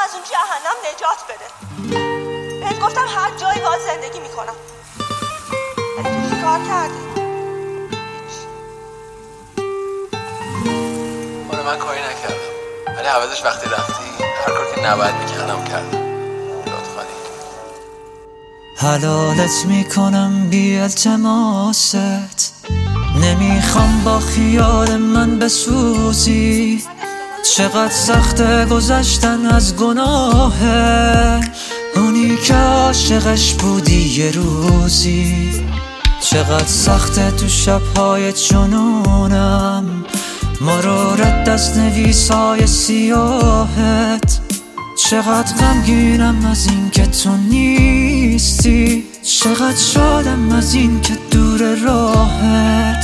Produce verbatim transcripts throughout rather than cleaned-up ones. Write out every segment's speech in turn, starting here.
از اون جهنم نجات بده. بهت گفتم هر جایی باهات زندگی میکنم. ولی تو چیکار کردی؟ آره من کاری نکردم، ولی عوضش وقتی رفتی هر کار که نباید میکردم کردم. لطفاً حلالت میکنم بی التماست، نمیخوام با خیال من بسوزی. چقدر سخته گذشتن از گناهه، اونی که عاشقش بودی یه روزی. چقدر سخته تو شبهای جنونم مرورت دست نویسای سیاهت. چقدر غمگینم از این که تو نیستی، چقدر شادم از این که دور راهت.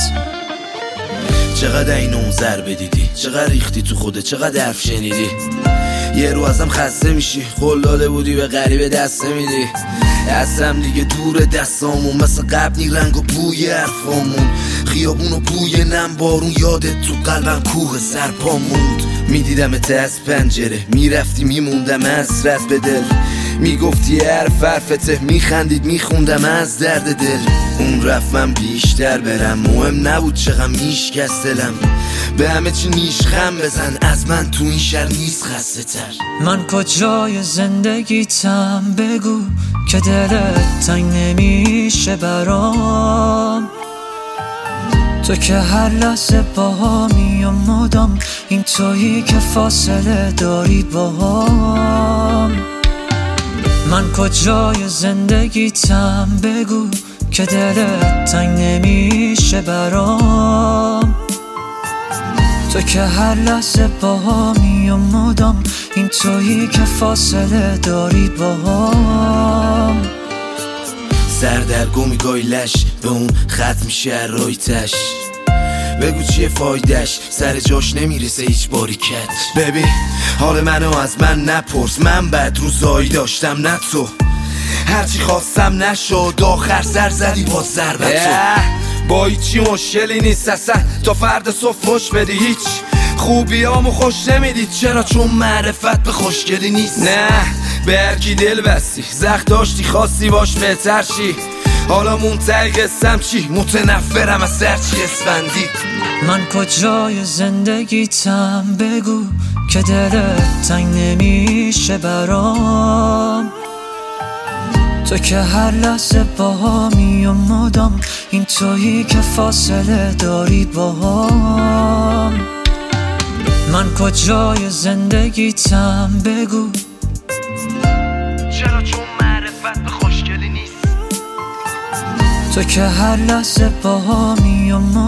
چقدر این اون ضربه دیدی، چقدر ریختی تو خوده، چقدر حرف شنیدی. یه رو ازم خسته میشی، قول داده بودی به غریبه دست نمیدی. دستم دیگه دور دستامون، مثل قبل نی رنگ و بوی حرفامون. خیابون و بوی نم بارون، یادت تو قلبم کوه سرپا موند. میدیدمت از پنجره، میرفتی میموندم حسرت به دل. میگفتی حرف حرفته، میخندید میخوندم از درد دل. اون رفت من بیشتر برم، مهم نبود چقدر میشکست دلم. به همه چی نیشخم بزن، از من تو این شهر نیست خسته تر. من کجای زندگیتم بگو که دلت تنگ نمیشه برام. تو که هر لحظه باهامی و مدام، این تویی که فاصله داری باهام. من کجای زندگیتم بگو که دلت تنگ نمیشه برام. تو که هر لحظه باهامی و مدام، این تویی که فاصله داری باهام. سردرگمی گایلش به اون خط میشه رایتش. بگو چیه فایدش، سر جاش نمیرسه هیچ باریکت. ببین حال منو از من نپرس، من بد روزایی داشتم نه تو. هرچی خواستم نشد، آخر سر زدی با ضربتو. با هیچی مشکلی نیست اصلا، تا فرد صبح خوش بدی هیچ خوبیامو خوش نمیدید. چرا؟ چون معرفت به خوشگلی نیست. نه به هرکی دل بستی، زخم داشتی خواستی باش بهتر چی. حالا منتهی قسم چی؟ متنفرم از سرچی اسفندی. من کجای زندگیتم بگو که دلت تنگ نمیشه برام. تو که هر لحظه باهامی و مدام، این تویی که فاصله داری باهام. من کجای زندگیتم بگو، چرا؟ چون معرفت به خوشگلی نیست. تو که هر لحظه باهامی و مدام،